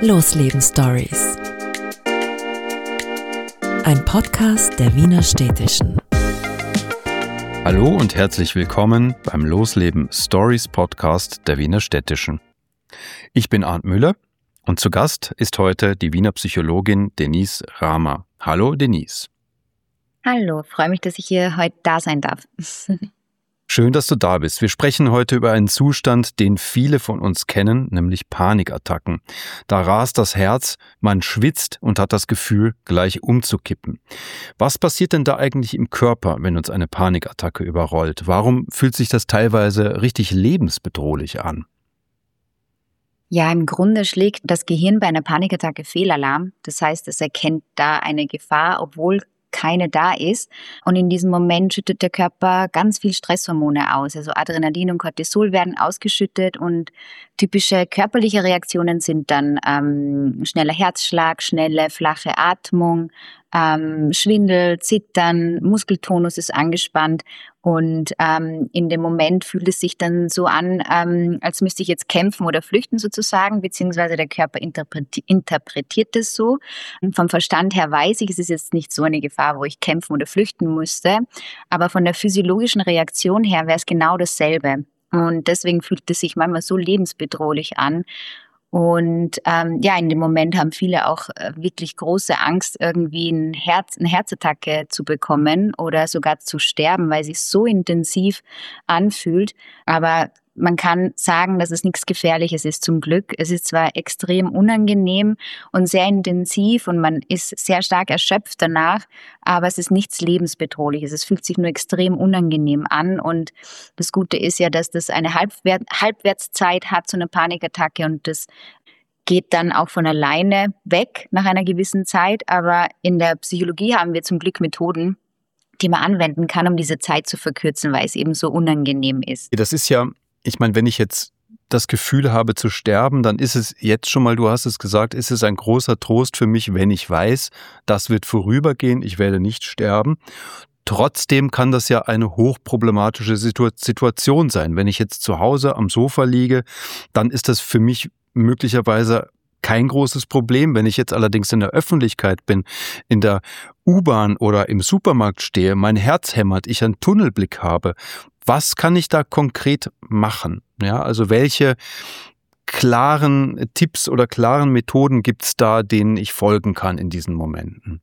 Losleben Stories. Ein Podcast der Wiener Städtischen. Hallo und herzlich willkommen beim Losleben Stories Podcast der Wiener Städtischen. Ich bin Arndt Müller und zu Gast ist heute die Wiener Psychologin Denise Rahmer. Hallo Denise. Hallo, freue mich, dass ich hier heute da sein darf. Schön, dass du da bist. Wir sprechen heute über einen Zustand, den viele von uns kennen, nämlich Panikattacken. Da rast das Herz, man schwitzt und hat das Gefühl, gleich umzukippen. Was passiert denn da eigentlich im Körper, wenn uns eine Panikattacke überrollt? Warum fühlt sich das teilweise richtig lebensbedrohlich an? Ja, im Grunde schlägt das Gehirn bei einer Panikattacke Fehlalarm. Das heißt, es erkennt da eine Gefahr, obwohl keine da ist. Und in diesem Moment schüttet der Körper ganz viel Stresshormone aus. Also Adrenalin und Cortisol werden ausgeschüttet und typische körperliche Reaktionen sind dann schneller Herzschlag, schnelle, flache Atmung, Schwindel, Zittern, Muskeltonus ist angespannt und in dem Moment fühlt es sich dann so an, als müsste ich jetzt kämpfen oder flüchten sozusagen, beziehungsweise der Körper interpretiert es so. Und vom Verstand her weiß ich, es ist jetzt nicht so eine Gefahr, wo ich kämpfen oder flüchten müsste, aber von der physiologischen Reaktion her wäre es genau dasselbe. Und deswegen fühlt es sich manchmal so lebensbedrohlich an. Und in dem Moment haben viele auch wirklich große Angst, irgendwie eine Herzattacke zu bekommen oder sogar zu sterben, weil es sich so intensiv anfühlt. Aber man kann sagen, dass es nichts Gefährliches ist zum Glück. Es ist zwar extrem unangenehm und sehr intensiv und man ist sehr stark erschöpft danach, aber es ist nichts Lebensbedrohliches. Es fühlt sich nur extrem unangenehm an und das Gute ist ja, dass das eine Halbwertszeit hat, so eine Panikattacke, und das geht dann auch von alleine weg nach einer gewissen Zeit. Aber in der Psychologie haben wir zum Glück Methoden, die man anwenden kann, um diese Zeit zu verkürzen, weil es eben so unangenehm ist. Das ist ja, ich meine, wenn ich jetzt das Gefühl habe zu sterben, dann ist es jetzt schon mal, du hast es gesagt, ist es ein großer Trost für mich, wenn ich weiß, das wird vorübergehen, ich werde nicht sterben. Trotzdem kann das ja eine hochproblematische Situation sein. Wenn ich jetzt zu Hause am Sofa liege, dann ist das für mich möglicherweise kein großes Problem. Wenn ich jetzt allerdings in der Öffentlichkeit bin, in der U-Bahn oder im Supermarkt stehe, mein Herz hämmert, ich einen Tunnelblick habe, was kann ich da konkret machen? Ja, also welche klaren Tipps oder klaren Methoden gibt es da, denen ich folgen kann in diesen Momenten?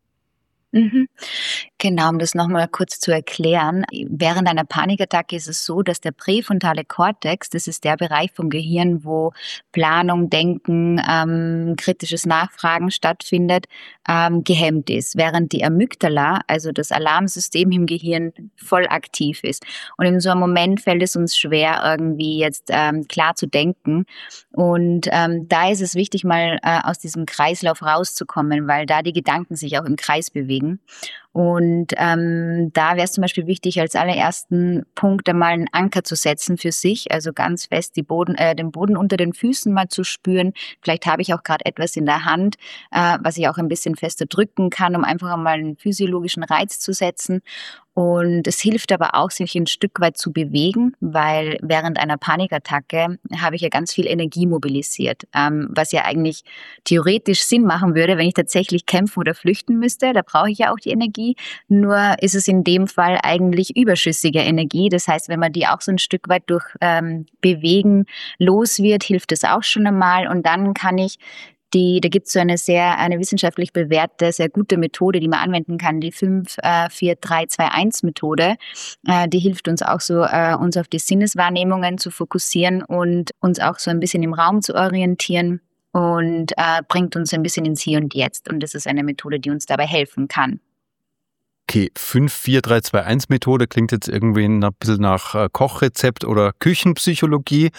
Genau, um das nochmal kurz zu erklären. Während einer Panikattacke ist es so, dass der präfrontale Kortex, das ist der Bereich vom Gehirn, wo Planung, Denken, kritisches Nachfragen stattfindet, gehemmt ist, während die Amygdala, also das Alarmsystem im Gehirn, voll aktiv ist. Und in so einem Moment fällt es uns schwer, irgendwie jetzt klar zu denken. Und da ist es wichtig, mal aus diesem Kreislauf rauszukommen, weil da die Gedanken sich auch im Kreis bewegen. Und da wäre es zum Beispiel wichtig, als allerersten Punkt einmal einen Anker zu setzen für sich, also ganz fest den Boden unter den Füßen mal zu spüren. Vielleicht habe ich auch gerade etwas in der Hand, was ich auch ein bisschen fester drücken kann, um einfach einmal einen physiologischen Reiz zu setzen. Und es hilft aber auch, sich ein Stück weit zu bewegen, weil während einer Panikattacke habe ich ja ganz viel Energie mobilisiert, was ja eigentlich theoretisch Sinn machen würde, wenn ich tatsächlich kämpfen oder flüchten müsste. Da brauche ich ja auch die Energie. Nur ist es in dem Fall eigentlich überschüssige Energie. Das heißt, wenn man die auch so ein Stück weit durch Bewegen los wird, hilft es auch schon einmal. Und dann kann ich da gibt es so eine wissenschaftlich bewährte, sehr gute Methode, die man anwenden kann, die 5-4-3-2-1-Methode. Die hilft uns auch so, uns auf die Sinneswahrnehmungen zu fokussieren und uns auch so ein bisschen im Raum zu orientieren und bringt uns ein bisschen ins Hier und Jetzt. Und das ist eine Methode, die uns dabei helfen kann. Okay, 5-4-3-2-1-Methode klingt jetzt irgendwie ein bisschen nach Kochrezept oder Küchenpsychologie.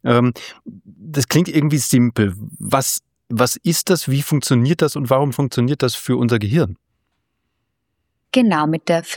Das klingt irgendwie simpel. Was ist das, wie funktioniert das und warum funktioniert das für unser Gehirn? Genau, mit der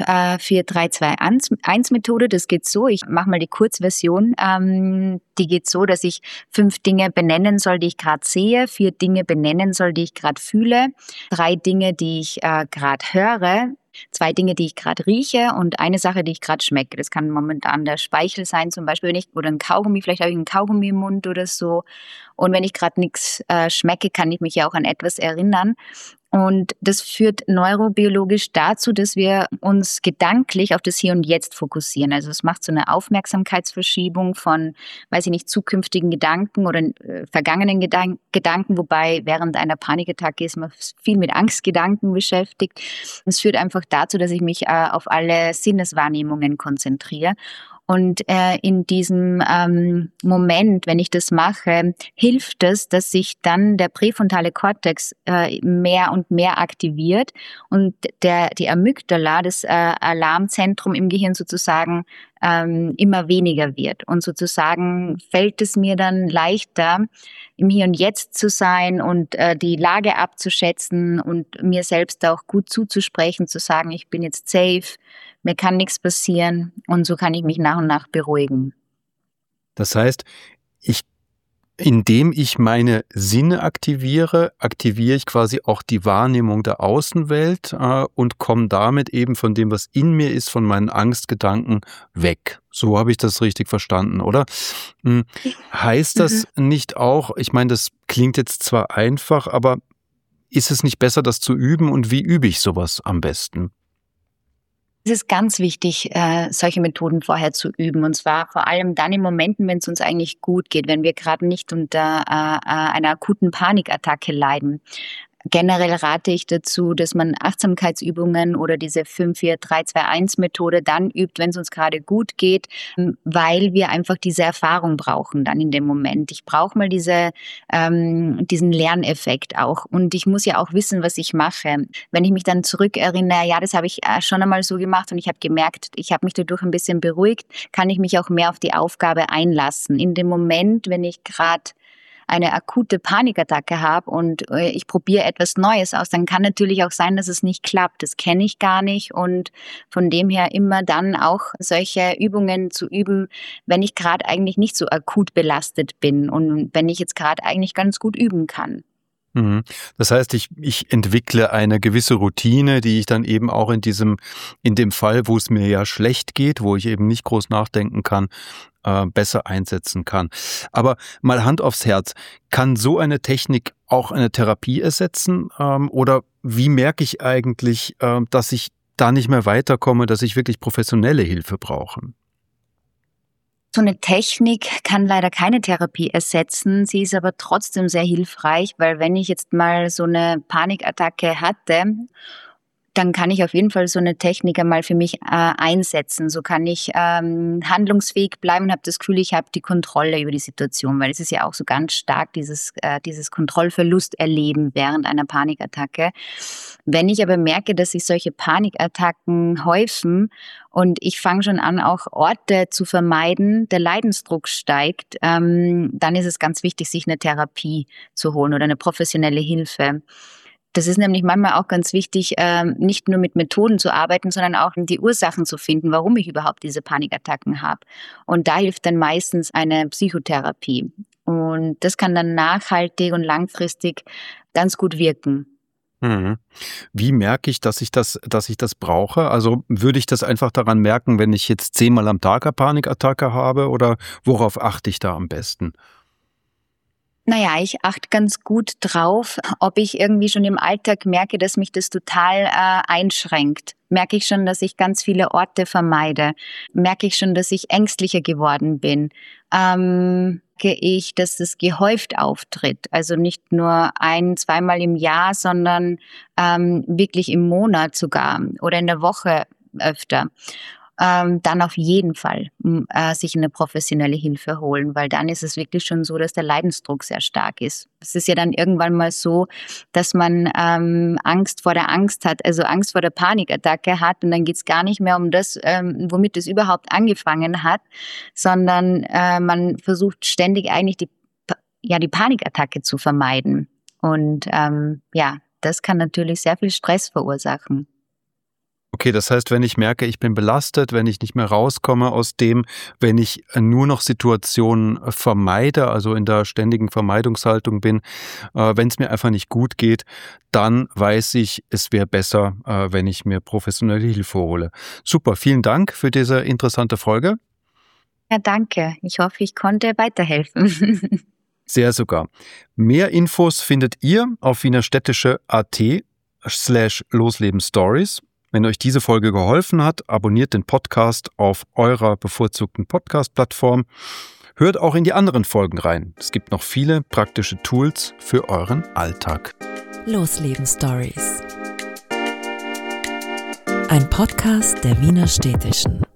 5-4-3-2-1-Methode, das geht so, ich mache mal die Kurzversion, die geht so, dass ich 5 Dinge benennen soll, die ich gerade sehe, 4 Dinge benennen soll, die ich gerade fühle, 3 Dinge, die ich gerade höre, 2 Dinge, die ich gerade rieche und eine Sache, die ich gerade schmecke. Das kann momentan der Speichel sein, zum Beispiel, wenn ich, oder ein Kaugummi, vielleicht habe ich einen Kaugummi im Mund oder so. Und wenn ich gerade nichts schmecke, kann ich mich ja auch an etwas erinnern. Und das führt neurobiologisch dazu, dass wir uns gedanklich auf das Hier und Jetzt fokussieren. Also es macht so eine Aufmerksamkeitsverschiebung von, weiß ich nicht, zukünftigen Gedanken oder vergangenen Gedanken, wobei während einer Panikattacke ist man viel mit Angstgedanken beschäftigt. Es führt einfach dazu, dass ich mich auf alle Sinneswahrnehmungen konzentriere. Und in diesem Moment, wenn ich das mache, hilft es, dass sich dann der präfrontale Kortex mehr und mehr aktiviert und die Amygdala, das Alarmzentrum im Gehirn sozusagen, immer weniger wird. Und sozusagen fällt es mir dann leichter, im Hier und Jetzt zu sein und die Lage abzuschätzen und mir selbst auch gut zuzusprechen, zu sagen, ich bin jetzt safe, mir kann nichts passieren und so kann ich mich nach und nach beruhigen. Das heißt, indem ich meine Sinne aktiviere, aktiviere ich quasi auch die Wahrnehmung der Außenwelt und komme damit eben von dem, was in mir ist, von meinen Angstgedanken weg. So habe ich das richtig verstanden, oder? Heißt das nicht auch, ich meine, das klingt jetzt zwar einfach, aber ist es nicht besser, das zu üben und wie übe ich sowas am besten? Es ist ganz wichtig, solche Methoden vorher zu üben. Und zwar vor allem dann in Momenten, wenn es uns eigentlich gut geht, wenn wir gerade nicht unter einer akuten Panikattacke leiden. Generell rate ich dazu, dass man Achtsamkeitsübungen oder diese 5-4-3-2-1-Methode dann übt, wenn es uns gerade gut geht, weil wir einfach diese Erfahrung brauchen dann in dem Moment. Ich brauche mal diesen Lerneffekt auch. Und ich muss ja auch wissen, was ich mache. Wenn ich mich dann zurückerinnere, ja, das habe ich schon einmal so gemacht und ich habe gemerkt, ich habe mich dadurch ein bisschen beruhigt, kann ich mich auch mehr auf die Aufgabe einlassen. In dem Moment, wenn ich gerade eine akute Panikattacke habe und ich probiere etwas Neues aus, dann kann natürlich auch sein, dass es nicht klappt. Das kenne ich gar nicht und von dem her immer dann auch solche Übungen zu üben, wenn ich gerade eigentlich nicht so akut belastet bin und wenn ich jetzt gerade eigentlich ganz gut üben kann. Das heißt, ich entwickle eine gewisse Routine, die ich dann eben auch in dem Fall, wo es mir ja schlecht geht, wo ich eben nicht groß nachdenken kann, besser einsetzen kann. Aber mal Hand aufs Herz, kann so eine Technik auch eine Therapie ersetzen? Oder wie merke ich eigentlich, dass ich da nicht mehr weiterkomme, dass ich wirklich professionelle Hilfe brauche? So eine Technik kann leider keine Therapie ersetzen. Sie ist aber trotzdem sehr hilfreich, weil wenn ich jetzt mal so eine Panikattacke hatte, dann kann ich auf jeden Fall so eine Technik einmal für mich einsetzen. So kann ich handlungsfähig bleiben und habe das Gefühl, ich habe die Kontrolle über die Situation, weil es ist ja auch so ganz stark dieses Kontrollverlust erleben während einer Panikattacke. Wenn ich aber merke, dass sich solche Panikattacken häufen und ich fange schon an, auch Orte zu vermeiden, der Leidensdruck steigt, dann ist es ganz wichtig, sich eine Therapie zu holen oder eine professionelle Hilfe. Das ist nämlich manchmal auch ganz wichtig, nicht nur mit Methoden zu arbeiten, sondern auch die Ursachen zu finden, warum ich überhaupt diese Panikattacken habe. Und da hilft dann meistens eine Psychotherapie. Und das kann dann nachhaltig und langfristig ganz gut wirken. Wie merke ich, dass ich das brauche? Also würde ich das einfach daran merken, wenn ich jetzt 10-mal am Tag eine Panikattacke habe oder worauf achte ich da am besten? Naja, ich achte ganz gut drauf, ob ich irgendwie schon im Alltag merke, dass mich das total einschränkt. Merke ich schon, dass ich ganz viele Orte vermeide? Merke ich schon, dass ich ängstlicher geworden bin? Merke ich, dass es gehäuft auftritt? Also nicht nur 1-2-mal im Jahr, sondern wirklich im Monat sogar oder in der Woche öfter. Dann auf jeden Fall sich eine professionelle Hilfe holen, weil dann ist es wirklich schon so, dass der Leidensdruck sehr stark ist. Es ist ja dann irgendwann mal so, dass man Angst vor der Angst hat, also Angst vor der Panikattacke hat und dann geht es gar nicht mehr um das, womit es überhaupt angefangen hat, sondern man versucht ständig eigentlich die Panikattacke zu vermeiden. Und das kann natürlich sehr viel Stress verursachen. Okay, das heißt, wenn ich merke, ich bin belastet, wenn ich nicht mehr rauskomme aus dem, wenn ich nur noch Situationen vermeide, also in der ständigen Vermeidungshaltung bin, wenn es mir einfach nicht gut geht, dann weiß ich, es wäre besser, wenn ich mir professionelle Hilfe hole. Super, vielen Dank für diese interessante Folge. Ja, danke. Ich hoffe, ich konnte weiterhelfen. Sehr sogar. Mehr Infos findet ihr auf wienerstädtische.at/Losleben-Stories. Wenn euch diese Folge geholfen hat, abonniert den Podcast auf eurer bevorzugten Podcast-Plattform. Hört auch in die anderen Folgen rein. Es gibt noch viele praktische Tools für euren Alltag. Losleben Stories. Ein Podcast der Wiener Städtischen.